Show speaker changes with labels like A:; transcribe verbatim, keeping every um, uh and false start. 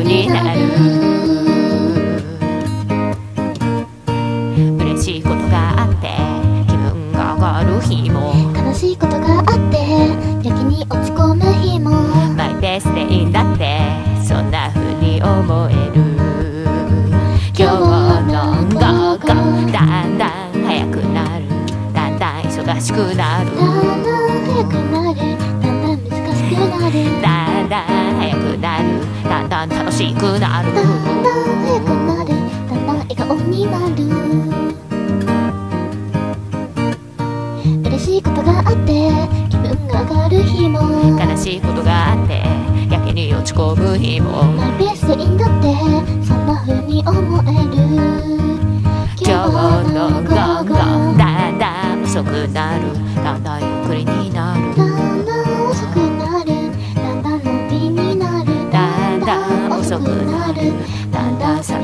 A: になる。嬉しいことがあって気分が上がる日も、
B: 悲しいことがあってやけに落ち込む日も、
A: マイペースでいいんだってそんな風に思える。今日の午後だんだん早くなる、だんだん忙しくなる、
B: だんだん早くなる、だんだん難しくなる、
A: だんだん早くなる、だんだん楽しくなる、
B: だんだん早くなる、だんだん笑顔になる。嬉しいことがあって気分が上がる日も、
A: 悲しいことがあってやけに落ち込む日も、
B: マイペースでいいんだってそんな風に思える。
A: 今日の午後だんだん遅くなる、だんだんゆっくりになる、
B: だんだん遅くなる、だんだんのんびりになる、
A: だんだん遅くなる、だんだん